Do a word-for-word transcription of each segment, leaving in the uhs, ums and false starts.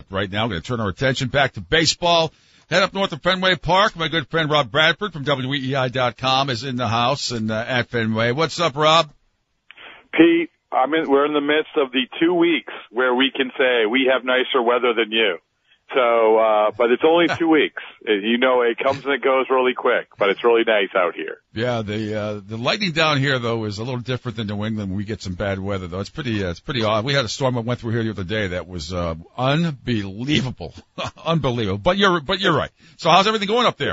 right now. We're going to turn our attention back to baseball. Head up north of Fenway Park. My good friend Rob Bradford from W E E I dot com is in the house and uh, at Fenway. What's up, Rob? Pete, I mean, we're in the midst of the two weeks where we can say we have nicer weather than you. So, uh, but it's only two weeks. You know, it comes and it goes really quick, but it's really nice out here. Yeah, the uh, the lightning down here though is a little different than New England when we get some bad weather though. It's pretty uh, it's pretty odd. We had a storm that went through here the other day that was uh, unbelievable, unbelievable. But you're but you're right. So how's everything going up there?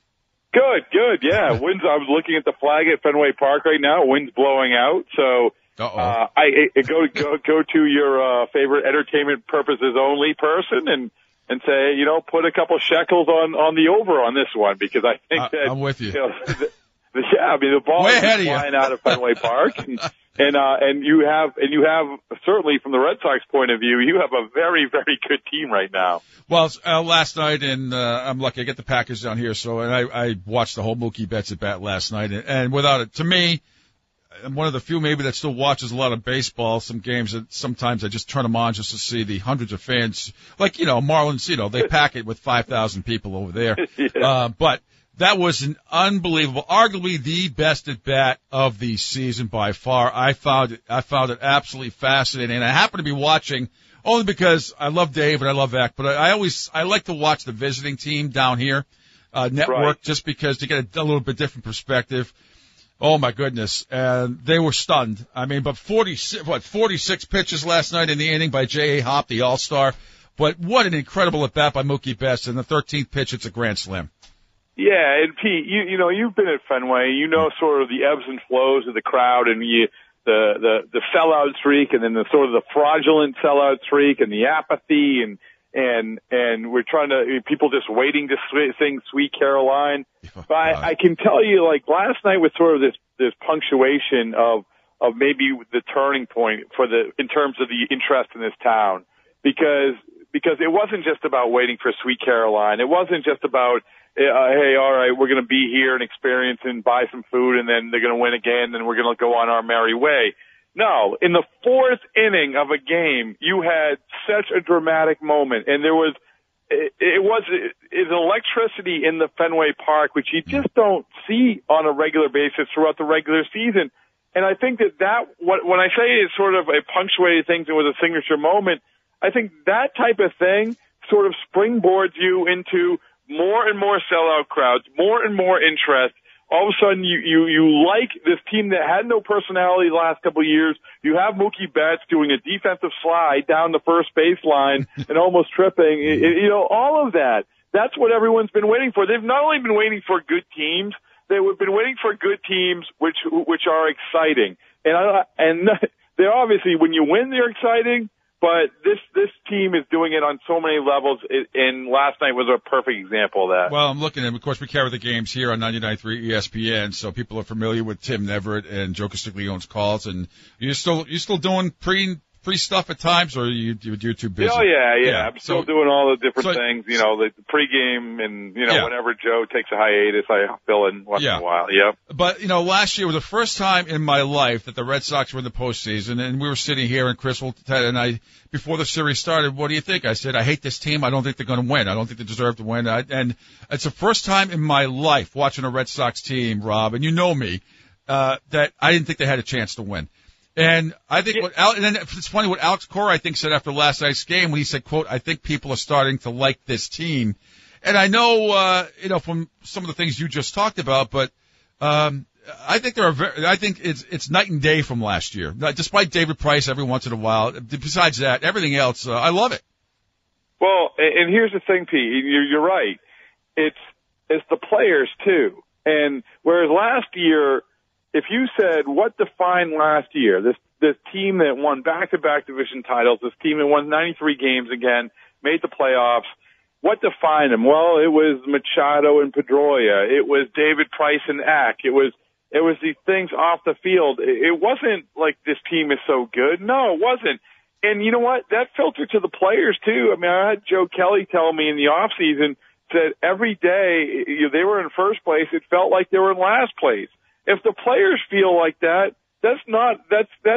Good, good. Yeah, winds. I was looking at the flag at Fenway Park right now. Wind's blowing out, so. Uh-oh. Uh, I, I go go go to your uh, favorite entertainment purposes only person and. And say, you know, put a couple shekels on, on the over on this one because I think I, that I'm with you. you know, the, the, yeah, I mean the ball Way is ahead of flying you. out of Fenway Park, and and, uh, and you have and you have certainly from the Red Sox point of view, you have a very very good team right now. Well, uh, last night, and uh, I'm lucky I get the Packers down here, so and I, I watched the whole Mookie Betts at bat last night, and, and without it, to me. I'm one of the few maybe that still watches a lot of baseball. Some games that sometimes I just turn them on just to see the hundreds of fans. Like, you know, Marlins, you know, they pack it with five thousand people over there. Yeah. Uh, but that was an unbelievable, arguably the best at bat of the season by far. I found it, I found it absolutely fascinating. And I happen to be watching only because I love Dave and I love Eck, but I, I always, I like to watch the visiting team down here, uh, network Right. just because to get a, a little bit different perspective. Oh my goodness. And they were stunned. I mean, but forty-six, what, forty-six pitches last night in the inning by J A. Happ, the All-Star. But what an incredible at bat by Mookie Betts. And the thirteenth pitch, it's a grand slam. Yeah, and Pete, you you know, you've been at Fenway. You know sort of the ebbs and flows of the crowd and you, the, the, the sellout streak and then the sort of the fraudulent sellout streak and the apathy and, and, and we're trying to, people just waiting to sing Sweet Caroline. But I, I can tell you, like, last night was sort of this, this punctuation of, of maybe the turning point for the, in terms of the interest in this town. Because, because it wasn't just about waiting for Sweet Caroline. It wasn't just about, uh, hey, all right, we're going to be here and experience and buy some food and then they're going to win again and we're going to go on our merry way. No, in the fourth inning of a game, you had such a dramatic moment, and there was it, it was it, electricity in the Fenway Park, which you just don't see on a regular basis throughout the regular season. And I think that that what when I say it's sort of a punctuated thing with a signature moment, I think that type of thing sort of springboards you into more and more sellout crowds, more and more interest. All of a sudden, you, you, you like this team that had no personality the last couple of years. You have Mookie Betts doing a defensive slide down the first baseline and almost tripping. It, it, you know, all of that. That's what everyone's been waiting for. They've not only been waiting for good teams, they've been waiting for good teams which which are exciting. And I, and they're obviously, when you win, they're exciting. But this this team is doing it on so many levels, and last night was a perfect example of that. Well, I'm looking at, of course, we carry the games here on ninety-nine point three E S P N, so people are familiar with Tim Neverett and Joe Castiglione's calls. And you're still you're still doing pre pre stuff at times, or you you're too busy? Oh yeah, yeah. yeah. I'm still so, doing all the different so, things. You know, the pregame, and you know, yeah. whenever Joe takes a hiatus, I fill in once yeah. in a while. Yep. But you know, last year was the first time in my life that the Red Sox were in the postseason, and we were sitting here, and Chris and I, before the series started, what do you think? I said, I hate this team. I don't think they're going to win. I don't think they deserve to win. I, and it's the first time in my life watching a Red Sox team, Rob, and you know me, uh, that I didn't think they had a chance to win. And I think what Al, and then it's funny what Alex Cora, I think, said after last night's game when he said, quote, I think people are starting to like this team. And I know, uh, you know, from some of the things you just talked about, but, um, I think there are very, I think it's, it's night and day from last year. Despite David Price every once in a while, besides that, everything else, uh, I love it. Well, and here's the thing, Pete, you're, you're right. It's, it's the players too. And whereas last year, if you said what defined last year, this this team that won back-to-back division titles, this team that won ninety-three games again, made the playoffs, what defined them? Well, it was Machado and Pedroia. It was David Price and Eck. It was it was these things off the field. It wasn't like this team is so good. No, it wasn't. And you know what? That filtered to the players too. I mean, I had Joe Kelly tell me in the off season that every day you know, they were in first place, it felt like they were in last place. If the players feel like that, that's not, that's, that's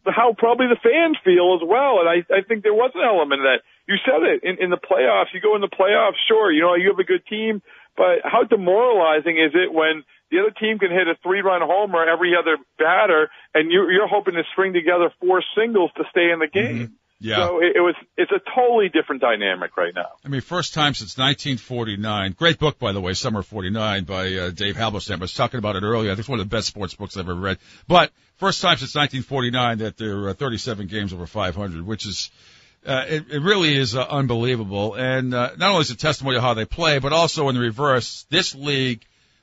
how probably the fans feel as well. And I, I think there was an element of that. You said it in, in the playoffs. You go in the playoffs, sure, you know, you have a good team, but how demoralizing is it when the other team can hit a three-run homer every other batter, and you, you're hoping to string together four singles to stay in the game? Mm-hmm. Yeah. So it, it was, it's a totally different dynamic right now. I mean, first time since nineteen forty-nine. Great book, by the way, Summer forty-nine by uh, Dave Halberstam. I was talking about it earlier. I think it's one of the best sports books I've ever read. But first time since nineteen forty-nine that there are thirty-seven games over five hundred, which is, uh, it, it really is uh, unbelievable. And uh, not only is it testimony of how they play, but also in the reverse, this league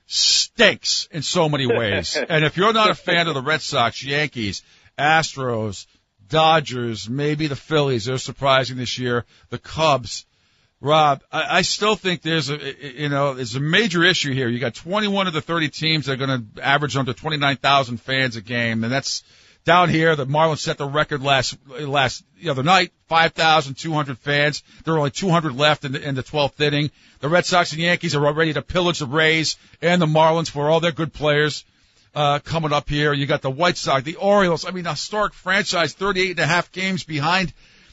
stinks in so many ways. And if you're not a fan of the Red Sox, Yankees, Astros, Dodgers, maybe the Phillies, they're surprising this year, the Cubs. Rob, I, I still think there's a, you know, there's a major issue here. You got twenty-one of the thirty teams that are going to average under twenty-nine thousand fans a game, and that's down here. The Marlins set the record last, last, the other night, five thousand two hundred fans. There are only two hundred left in the, in the twelfth inning. The Red Sox and Yankees are ready to pillage the Rays and the Marlins for all their good players. Uh, coming up here, you got the White Sox, the Orioles. I mean, a historic franchise, thirty-eight and a half games behind,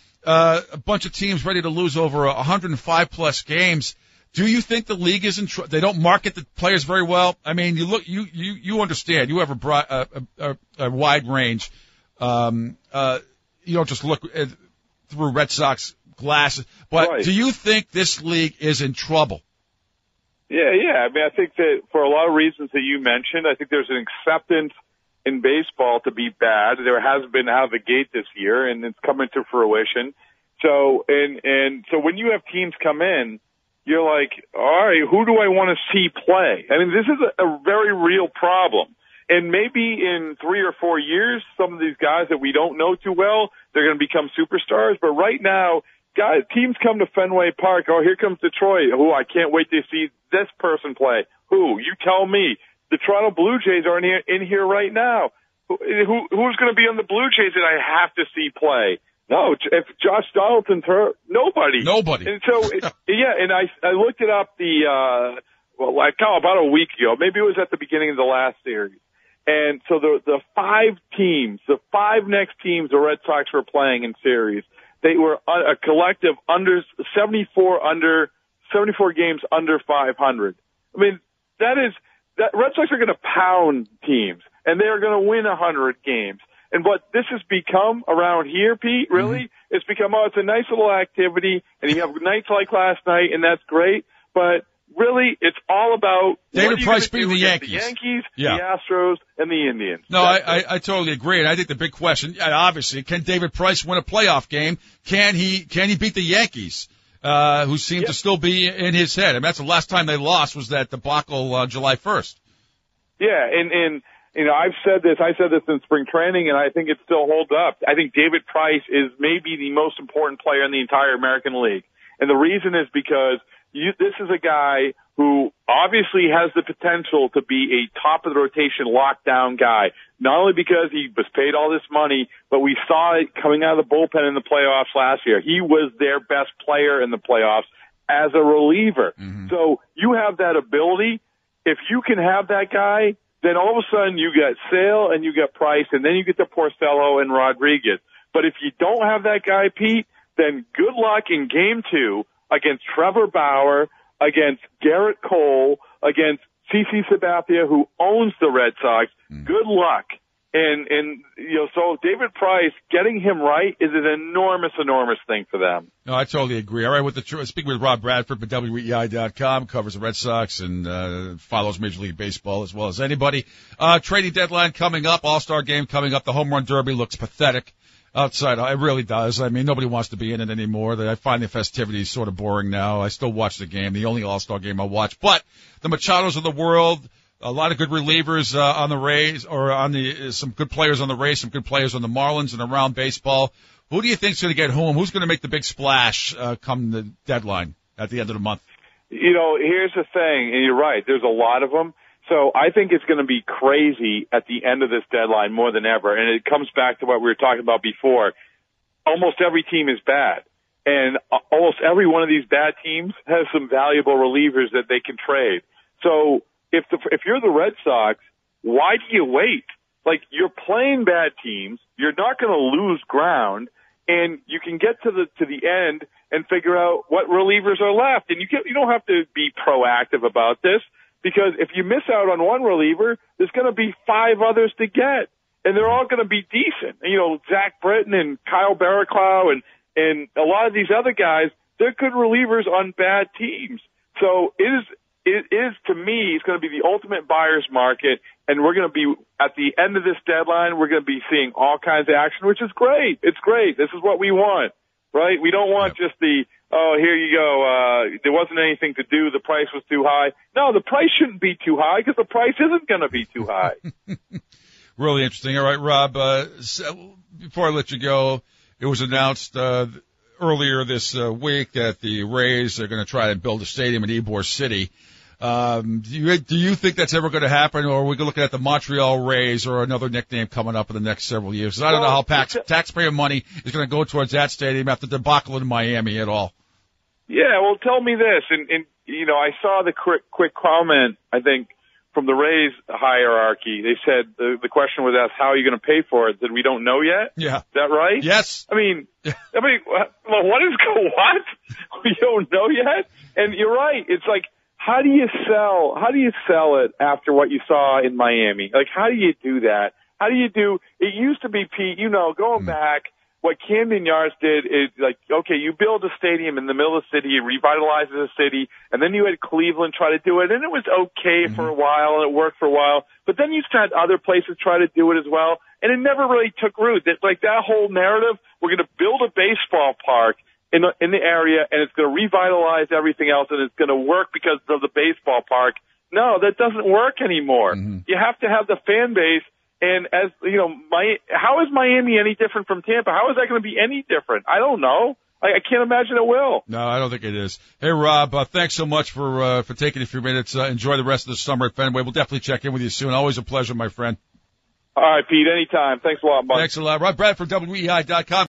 uh, a bunch of teams ready to lose over one hundred five plus games. Do you think the league is in trouble? They don't market the players very well. I mean, you look, you, you, you understand. You have a, broad, a, a, a wide range. Um, uh, you don't just look at, through Red Sox glasses. But right. Do you think this league is in trouble? Yeah, yeah. I mean, I think that for a lot of reasons that you mentioned, I think there's an acceptance in baseball to be bad. There has been out of the gate this year, and it's coming to fruition. So, and and so when you have teams come in, you're like, all right, who do I want to see play? I mean, this is a, a very real problem. And maybe in three or four years, some of these guys that we don't know too well, they're going to become superstars. But right now, guys, teams come to Fenway Park. Oh, here comes Detroit. Oh, I can't wait to see this person play. Who? You tell me. The Toronto Blue Jays are in here, in here right now. Who, who who's going to be on the Blue Jays that I have to see play? No, if Josh Donaldson's hurt, nobody. Nobody. And so, it, yeah, and I I looked it up the uh well, like oh, about a week ago. Maybe it was at the beginning of the last series. And so the the five teams, the five next teams the Red Sox were playing in series, they were a collective under seventy-four under seventy-four games under five hundred. I mean, that is that Red Sox are going to pound teams, and they are going to win one hundred games. And what this has become around here, Pete, really, mm-hmm. it's become, oh, it's a nice little activity, and you have nights like last night, and that's great. But really, it's all about David Price beating the Yankees, the Yankees, yeah. the Astros, and the Indians. No, I, I, I totally agree, and I think the big question, obviously, can David Price win a playoff game? Can he? Can he beat the Yankees, uh, who seem yep. to still be in his head? I mean, that's the last time they lost was that debacle uh, July first. Yeah, and and you know, I've said this. I said this in spring training, and I think it still holds up. I think David Price is maybe the most important player in the entire American League, and the reason is because You, this is a guy who obviously has the potential to be a top of the rotation lockdown guy, not only because he was paid all this money, but we saw it coming out of the bullpen in the playoffs last year. He was their best player in the playoffs as a reliever. Mm-hmm. So you have that ability. If you can have that guy, then all of a sudden you get Sale and you get Price, and then you get the Porcello and Rodriguez. But if you don't have that guy, Pete, then good luck in game two against Trevor Bauer, against Garrett Cole, against CeCe Sabathia, who owns the Red Sox. Mm. Good luck. And, and, you know, so David Price, getting him right is an enormous, enormous thing for them. No, I totally agree. All right, with the, speaking with Rob Bradford for W E I dot com, covers the Red Sox and, uh, follows Major League Baseball as well as anybody. Uh, trading deadline coming up, All-Star game coming up. The Home Run Derby looks pathetic. Outside, it really does. I mean, nobody wants to be in it anymore. I find the festivities sort of boring now. I still watch the game, the only All-Star game I watch. But the Machados of the world, a lot of good relievers uh, on the Rays, or on the uh, some good players on the Rays, some good players on the Marlins, and around baseball. Who do you think's going to get home? Who's going to make the big splash uh, come the deadline at the end of the month? You know, here's the thing, and you're right. There's a lot of them. So I think it's going to be crazy at the end of this deadline more than ever. And it comes back to what we were talking about before. Almost every team is bad. And almost every one of these bad teams has some valuable relievers that they can trade. So if the, if you're the Red Sox, why do you wait? like, you're playing bad teams. You're not going to lose ground, and you can get to the to the end and figure out what relievers are left. And you can, you don't have to be proactive about this, because if you miss out on one reliever, there's going to be five others to get, and they're all going to be decent. You know, Zach Britton and Kyle Barraclough and and a lot of these other guys, they're good relievers on bad teams. So it is, it is to me, it's going to be the ultimate buyer's market, and we're going to be, at the end of this deadline, we're going to be seeing all kinds of action, which is great. It's great. This is what we want, right? We don't want just the, oh, here you go, uh, there wasn't anything to do, the price was too high. No, the price shouldn't be too high, because the price isn't going to be too high. Really interesting. All right, Rob, uh, so before I let you go, it was announced uh, earlier this uh, week that the Rays are going to try to build a stadium in Ybor City. Um, do you, do you think that's ever going to happen, or are we looking at the Montreal Rays or another nickname coming up in the next several years? 'Cause I don't well, know how tax, taxpayer money is going to go towards that stadium after the debacle in Miami at all. Yeah, well, tell me this, and, and you know, I saw the quick, quick comment, I think, from the Rays hierarchy. They said, the, the question was asked, how are you going to pay for it? That we don't know yet? Yeah. Is that right? Yes. I mean, I mean, well, what is, what? We don't know yet? And you're right. It's like, how do you sell, how do you sell it after what you saw in Miami? Like, how do you do that? How do you do, it used to be, Pete, you know, going mm. back, what Camden Yards did is like, okay, you build a stadium in the middle of the city, it revitalizes the city, and then you had Cleveland try to do it, and it was okay mm-hmm. for a while, and it worked for a while, but then you had other places try to do it as well, and it never really took root. That, like, that whole narrative, we're going to build a baseball park in the, in the area, and it's going to revitalize everything else, and it's going to work because of the baseball park. No, that doesn't work anymore. Mm-hmm. You have to have the fan base. And as, you know, my, how is Miami any different from Tampa? How is that going to be any different? I don't know. I, I can't imagine it will. No, I don't think it is. Hey, Rob, uh, thanks so much for, uh, for taking a few minutes. Uh, enjoy the rest of the summer at Fenway. We'll definitely check in with you soon. Always a pleasure, my friend. All right, Pete, anytime. Thanks a lot, bud. Thanks a lot. Rob Bradford, W E I dot com.